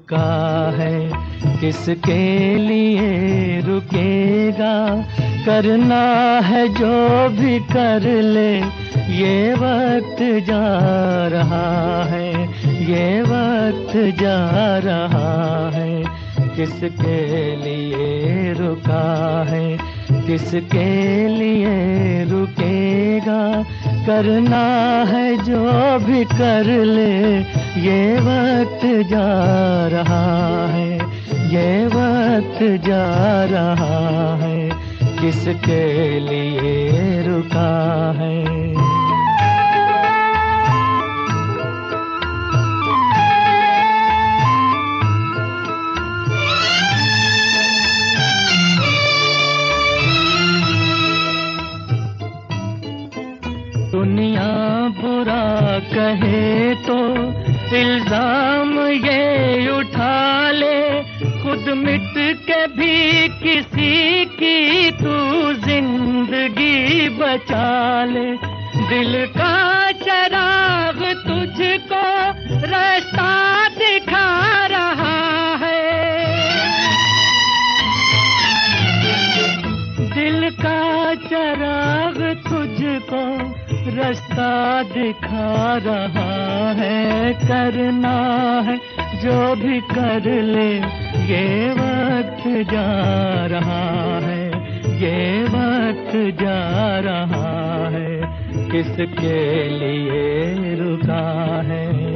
रुका है, किसके लिए रुकेगा। करना है जो भी कर ले, ये वक्त जा रहा है, ये वक्त जा रहा है। किसके लिए रुका है, किसके लिए रुकेगा। करना है जो भी कर ले, ये वक्त जा रहा है, ये वक्त जा रहा है। किसके लिए रुका है। दुनिया बुरा कहे तो इल्जाम ये उठा ले, खुद मिट के भी किसी की तू जिंदगी बचा ले। दिल का चिराग तुझको रास्ता दिखा रहा है, दिल का चिराग तुझको रास्ता दिखा रहा है। करना है जो भी कर ले, ये वक्त जा रहा है, ये वक्त जा रहा है। किसके लिए रुका है।